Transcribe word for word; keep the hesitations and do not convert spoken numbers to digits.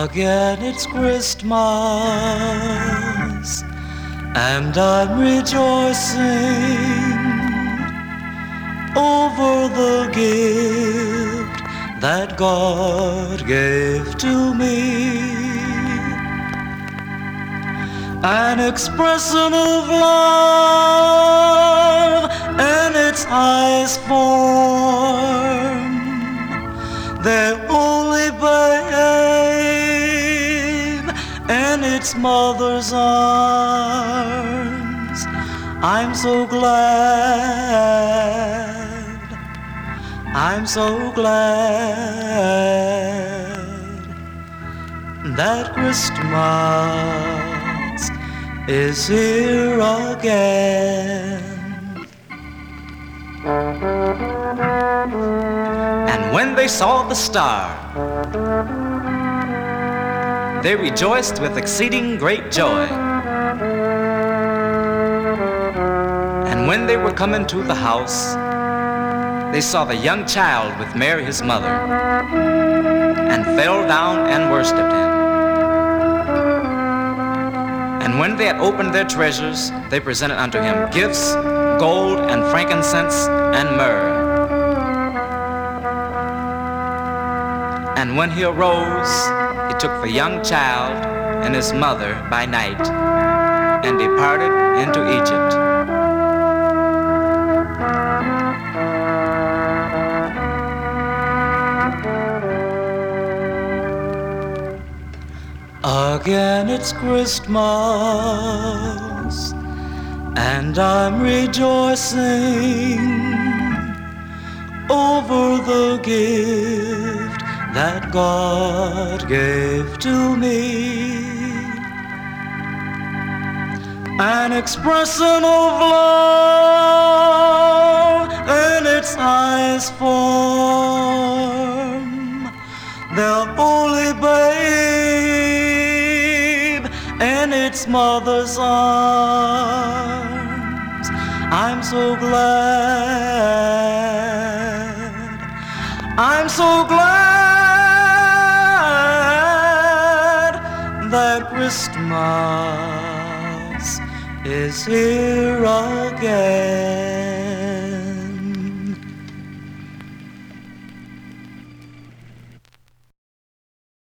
Again it's Christmas, and I'm rejoicing over the gift that God gave to me. An expression of love in its highest form, their only babe in its mother's arms. I'm so glad, I'm so glad that Christmas is here again. And when they saw the star, they rejoiced with exceeding great joy. And when they were come into the house, they saw the young child with Mary his mother, and fell down and worshipped him. And when they had opened their treasures, they presented unto him gifts, gold and frankincense and myrrh. And when he arose, he took the young child and his mother by night, and departed into Egypt. Again it's Christmas, and I'm rejoicing over the gift that God gave to me. An expression of love in its highest form, the only babe in its mother's arms. I'm so glad, I'm so glad that Christmas is here again.